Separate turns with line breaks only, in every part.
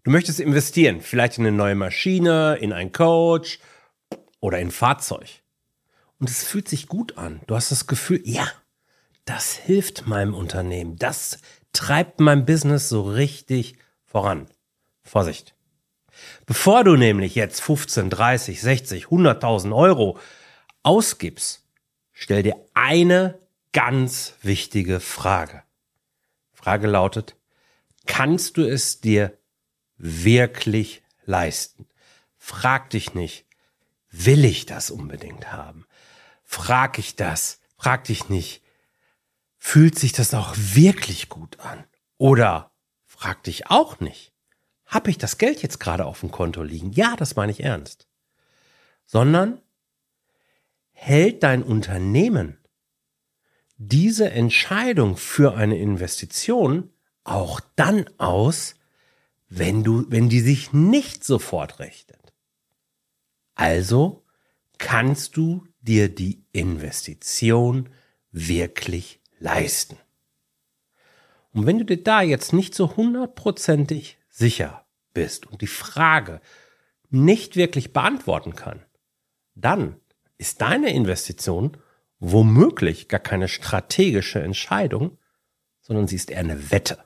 Du möchtest investieren, vielleicht in eine neue Maschine, in einen Coach oder in ein Fahrzeug. Und es fühlt sich gut an. Du hast das Gefühl, ja, das hilft meinem Unternehmen. Das treibt mein Business so richtig voran. Vorsicht. Bevor du nämlich jetzt 15, 30, 60, 100.000 Euro ausgibst, stell dir eine ganz wichtige Frage. Frage lautet, kannst du es dir wirklich leisten? Frag dich nicht, will ich das unbedingt haben? Frag dich nicht, fühlt sich das auch wirklich gut an? Oder frag dich auch nicht, habe ich das Geld jetzt gerade auf dem Konto liegen? Ja, das meine ich ernst. Sondern hält dein Unternehmen diese Entscheidung für eine Investition auch dann aus, wenn die sich nicht sofort rechnet. Also kannst du dir die Investition wirklich leisten. Und wenn du dir da jetzt nicht so 100%ig sicher bist und die Frage nicht wirklich beantworten kann, dann ist deine Investition womöglich gar keine strategische Entscheidung, sondern sie ist eher eine Wette.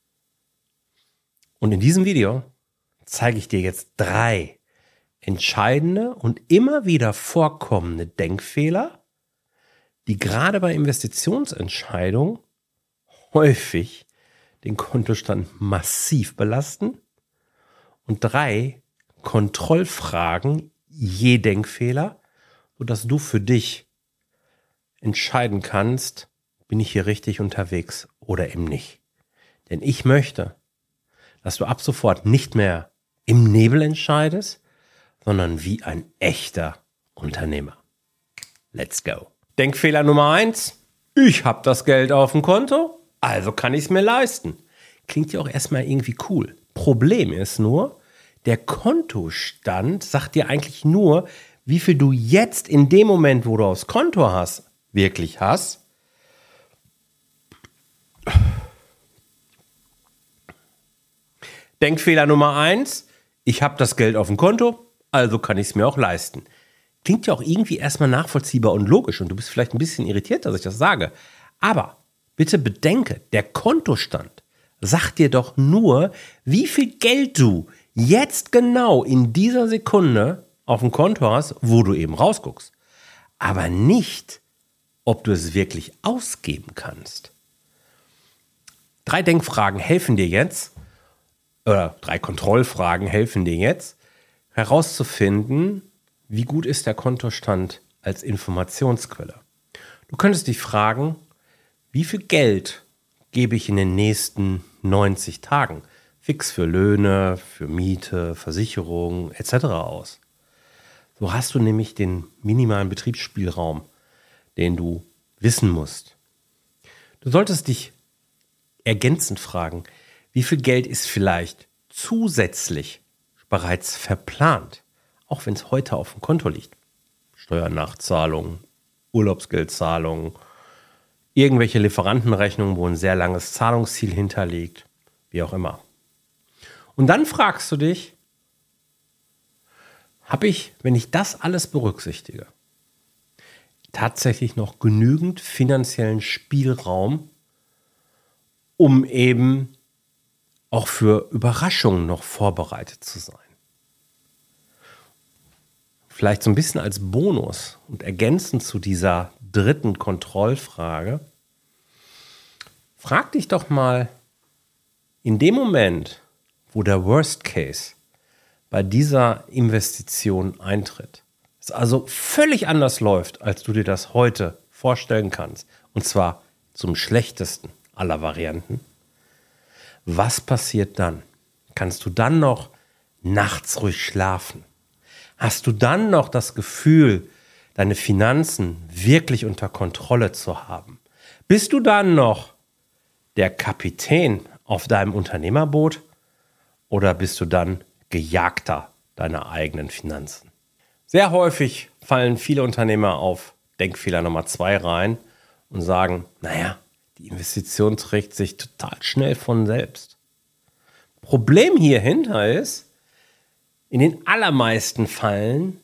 Und in diesem Video zeige ich dir jetzt 3 entscheidende und immer wieder vorkommende Denkfehler, die gerade bei Investitionsentscheidungen häufig den Kontostand massiv belasten, und 3 Kontrollfragen je Denkfehler, sodass du für dich entscheiden kannst, bin ich hier richtig unterwegs oder eben nicht. Denn ich möchte, dass du ab sofort nicht mehr im Nebel entscheidest, sondern wie ein echter Unternehmer. Let's go. Denkfehler Nummer 1. Ich habe das Geld auf dem Konto, also kann ich es mir leisten. Klingt ja auch erstmal irgendwie cool. Problem ist nur, der Kontostand sagt dir eigentlich nur, wie viel du jetzt in dem Moment, wo du aufs Konto hast, wirklich hast. Denkfehler Nummer 1. Ich habe das Geld auf dem Konto, also kann ich es mir auch leisten. Klingt ja auch irgendwie erstmal nachvollziehbar und logisch und du bist vielleicht ein bisschen irritiert, dass ich das sage. Aber bitte bedenke, der Kontostand sagt dir doch nur, wie viel Geld du jetzt genau in dieser Sekunde auf dem Konto hast, wo du eben rausguckst. Aber nicht, ob du es wirklich ausgeben kannst. 3 Denkfragen helfen dir jetzt, oder 3 Kontrollfragen helfen dir jetzt, herauszufinden, wie gut ist der Kontostand als Informationsquelle. Du könntest dich fragen, wie viel Geld gebe ich in den nächsten 90 Tagen fix für Löhne, für Miete, Versicherung etc. aus. So hast du nämlich den minimalen Betriebsspielraum, den du wissen musst. Du solltest dich ergänzend fragen, wie viel Geld ist vielleicht zusätzlich bereits verplant, auch wenn es heute auf dem Konto liegt. Steuernachzahlungen, Urlaubsgeldzahlungen, irgendwelche Lieferantenrechnungen, wo ein sehr langes Zahlungsziel hinterliegt, wie auch immer. Und dann fragst du dich, habe ich, wenn ich das alles berücksichtige, tatsächlich noch genügend finanziellen Spielraum, um eben auch für Überraschungen noch vorbereitet zu sein? Vielleicht so ein bisschen als Bonus und ergänzend zu dieser 3. Kontrollfrage, frag dich doch mal, in dem Moment, wo der Worst Case bei dieser Investition eintritt, es also völlig anders läuft, als du dir das heute vorstellen kannst, und zwar zum schlechtesten aller Varianten, was passiert dann? Kannst du dann noch nachts ruhig schlafen? Hast du dann noch das Gefühl, deine Finanzen wirklich unter Kontrolle zu haben? Bist du dann noch der Kapitän auf deinem Unternehmerboot oder bist du dann Gejagter deiner eigenen Finanzen? Sehr häufig fallen viele Unternehmer auf Denkfehler Nummer 2 rein und sagen, naja, die Investition trägt sich total schnell von selbst. Problem hierhinter ist, in den allermeisten Fällen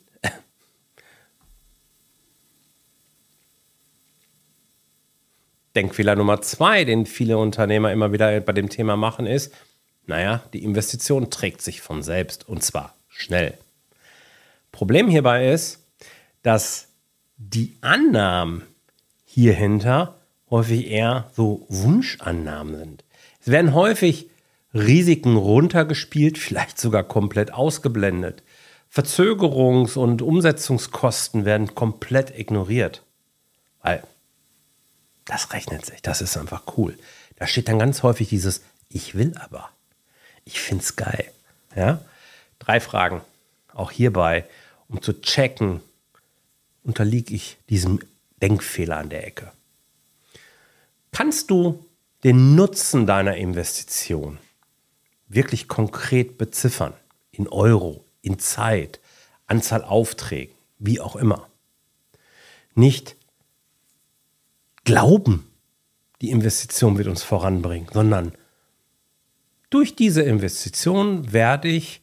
Denkfehler Nummer 2, den viele Unternehmer immer wieder bei dem Thema machen, ist, die Investition trägt sich von selbst und zwar schnell. Problem hierbei ist, dass die Annahmen hierhinter häufig eher so Wunschannahmen sind. Es werden häufig Risiken runtergespielt, vielleicht sogar komplett ausgeblendet. Verzögerungs- und Umsetzungskosten werden komplett ignoriert. Weil das rechnet sich, das ist einfach cool. Da steht dann ganz häufig dieses Ich will aber. Ich find's geil. Ja? 3 Fragen, auch hierbei, um zu checken, unterliege ich diesem Denkfehler an der Ecke. Kannst du den Nutzen deiner Investition wirklich konkret beziffern? In Euro, in Zeit, Anzahl Aufträgen, wie auch immer. Nicht glauben, die Investition wird uns voranbringen, sondern durch diese Investition werde ich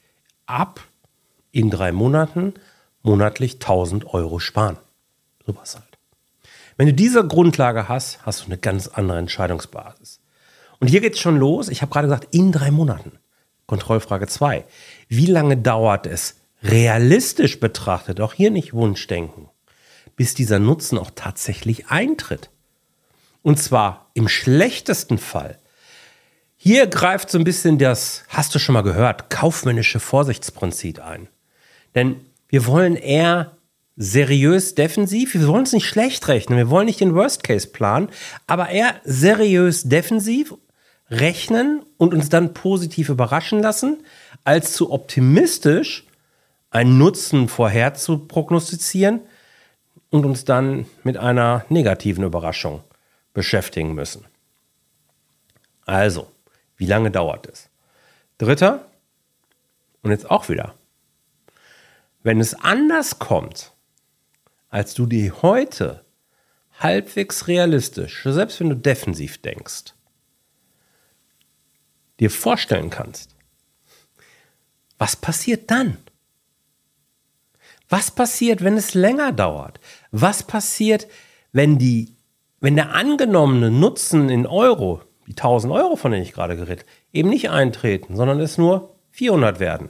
in 3 Monaten monatlich 1.000 Euro sparen. Sowas halt. Wenn du diese Grundlage hast, hast du eine ganz andere Entscheidungsbasis. Und hier geht es schon los. Ich habe gerade gesagt, in 3 Monaten. Kontrollfrage 2. Wie lange dauert es, realistisch betrachtet, auch hier nicht Wunschdenken, bis dieser Nutzen auch tatsächlich eintritt? Und zwar im schlechtesten Fall. Hier greift so ein bisschen das, hast du schon mal gehört, kaufmännische Vorsichtsprinzip ein. Denn wir wollen eher seriös defensiv, wir wollen es nicht schlecht rechnen, wir wollen nicht den Worst Case planen, aber eher seriös defensiv rechnen und uns dann positiv überraschen lassen, als zu optimistisch einen Nutzen vorher zu prognostizieren und uns dann mit einer negativen Überraschung beschäftigen müssen. Also, wie lange dauert es? 3. Und jetzt auch wieder. Wenn es anders kommt, als du dir heute halbwegs realistisch, selbst wenn du defensiv denkst, dir vorstellen kannst, was passiert dann? Was passiert, wenn es länger dauert? Was passiert, wenn der angenommene Nutzen in Euro, die 1.000 Euro, von denen ich gerade geredet habe, eben nicht eintreten, sondern es nur 400 werden?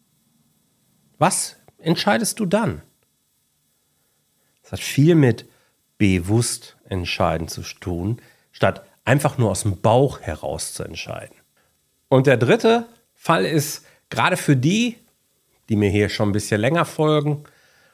Was entscheidest du dann? Das hat viel mit bewusst entscheiden zu tun, statt einfach nur aus dem Bauch heraus zu entscheiden. Und der 3. Fall ist gerade für die mir hier schon ein bisschen länger folgen,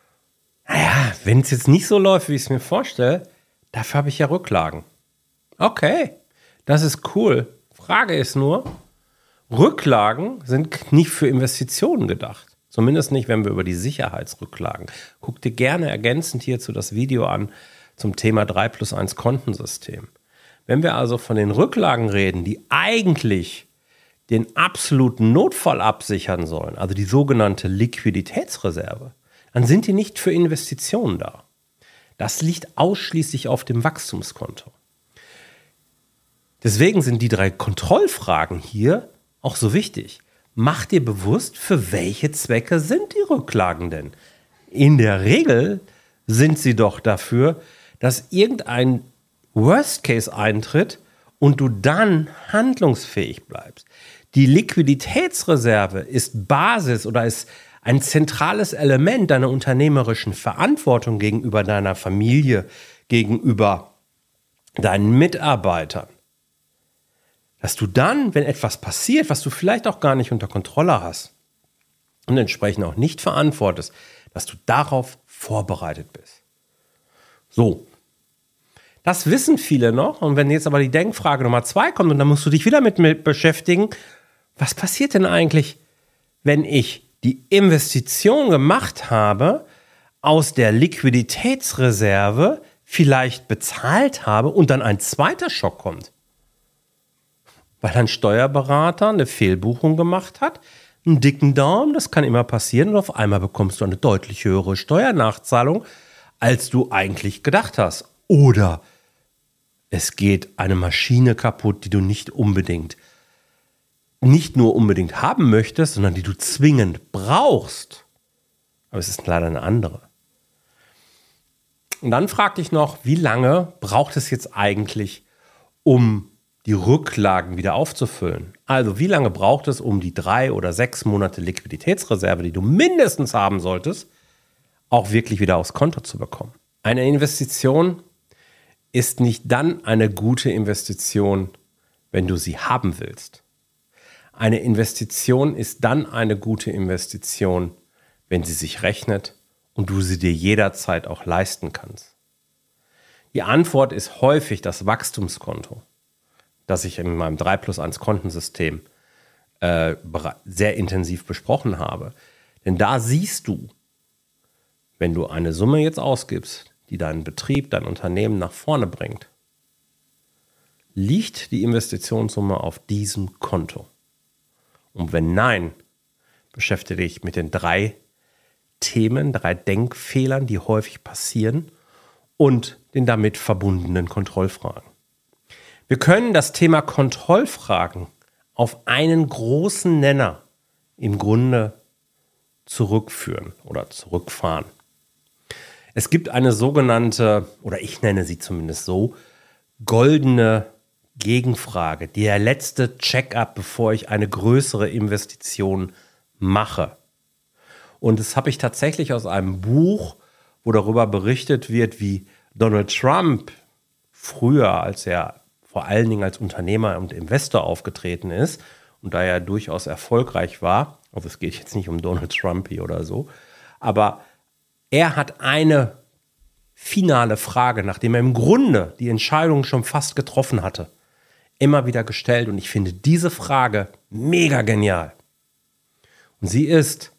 wenn es jetzt nicht so läuft, wie ich es mir vorstelle, dafür habe ich ja Rücklagen. Okay, das ist cool. Frage ist nur, Rücklagen sind nicht für Investitionen gedacht. Zumindest nicht, wenn wir über die Sicherheitsrücklagen. Guck dir gerne ergänzend hierzu das Video an zum Thema 3+1 Kontensystem. Wenn wir also von den Rücklagen reden, die eigentlich den absoluten Notfall absichern sollen, also die sogenannte Liquiditätsreserve, dann sind die nicht für Investitionen da. Das liegt ausschließlich auf dem Wachstumskonto. Deswegen sind die 3 Kontrollfragen hier auch so wichtig. Mach dir bewusst, für welche Zwecke sind die Rücklagen denn? In der Regel sind sie doch dafür, dass irgendein Worst Case eintritt und du dann handlungsfähig bleibst. Die Liquiditätsreserve ist Basis oder ist ein zentrales Element deiner unternehmerischen Verantwortung gegenüber deiner Familie, gegenüber deinen Mitarbeitern. Dass du dann, wenn etwas passiert, was du vielleicht auch gar nicht unter Kontrolle hast und entsprechend auch nicht verantwortest, dass du darauf vorbereitet bist. So, das wissen viele noch. Und wenn jetzt aber die Denkfrage Nummer 2 kommt und dann musst du dich wieder mit beschäftigen, was passiert denn eigentlich, wenn ich die Investition gemacht habe, aus der Liquiditätsreserve vielleicht bezahlt habe und dann ein zweiter Schock kommt? Weil ein Steuerberater eine Fehlbuchung gemacht hat, einen dicken Daumen, das kann immer passieren und auf einmal bekommst du eine deutlich höhere Steuernachzahlung, als du eigentlich gedacht hast. Oder es geht eine Maschine kaputt, die du nicht unbedingt nicht nur unbedingt haben möchtest, sondern die du zwingend brauchst. Aber es ist leider eine andere. Und dann frag dich noch, wie lange braucht es jetzt eigentlich, um die Rücklagen wieder aufzufüllen? Also wie lange braucht es, um die 3 oder 6 Monate Liquiditätsreserve, die du mindestens haben solltest, auch wirklich wieder aufs Konto zu bekommen? Eine Investition ist nicht dann eine gute Investition, wenn du sie haben willst. Eine Investition ist dann eine gute Investition, wenn sie sich rechnet und du sie dir jederzeit auch leisten kannst. Die Antwort ist häufig das Wachstumskonto, das ich in meinem 3+1 Kontensystem sehr intensiv besprochen habe. Denn da siehst du, wenn du eine Summe jetzt ausgibst, die deinen Betrieb, dein Unternehmen nach vorne bringt, liegt die Investitionssumme auf diesem Konto. Und wenn nein, beschäftige dich mit den 3 Themen, 3 Denkfehlern, die häufig passieren und den damit verbundenen Kontrollfragen. Wir können das Thema Kontrollfragen auf einen großen Nenner im Grunde zurückführen oder zurückfahren. Es gibt eine sogenannte, oder ich nenne sie zumindest so, goldene Gegenfrage, der letzte Check-up, bevor ich eine größere Investition mache. Und das habe ich tatsächlich aus einem Buch, wo darüber berichtet wird, wie Donald Trump früher, als er vor allen Dingen als Unternehmer und Investor aufgetreten ist und da er durchaus erfolgreich war, also es geht jetzt nicht um Donald Trump hier oder so, aber er hat eine finale Frage, nachdem er im Grunde die Entscheidung schon fast getroffen hatte, immer wieder gestellt. Und ich finde diese Frage mega genial. Und sie ist: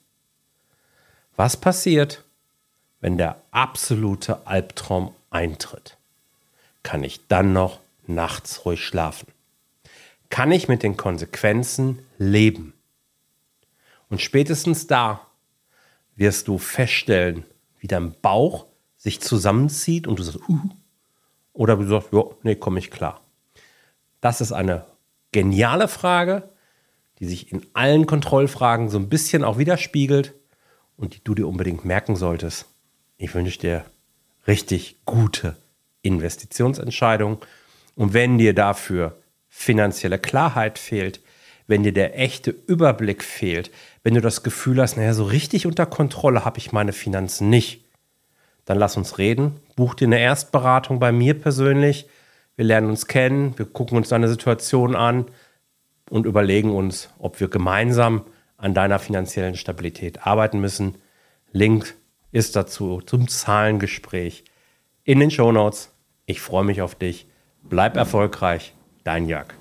Was passiert, wenn der absolute Albtraum eintritt? Kann ich dann noch nachts ruhig schlafen? Kann ich mit den Konsequenzen leben? Und spätestens da wirst du feststellen, wie dein Bauch sich zusammenzieht und du sagst, oder du sagst, ja, nee, komme ich klar. Das ist eine geniale Frage, die sich in allen Kontrollfragen so ein bisschen auch widerspiegelt und die du dir unbedingt merken solltest. Ich wünsche dir richtig gute Investitionsentscheidungen. Und wenn dir dafür finanzielle Klarheit fehlt, wenn dir der echte Überblick fehlt, wenn du das Gefühl hast, naja, so richtig unter Kontrolle habe ich meine Finanzen nicht, dann lass uns reden. Buch dir eine Erstberatung bei mir persönlich. Wir lernen uns kennen, wir gucken uns deine Situation an und überlegen uns, ob wir gemeinsam an deiner finanziellen Stabilität arbeiten müssen. Link ist dazu zum Zahlengespräch in den Shownotes. Ich freue mich auf dich. Bleib erfolgreich. Dein Jörg.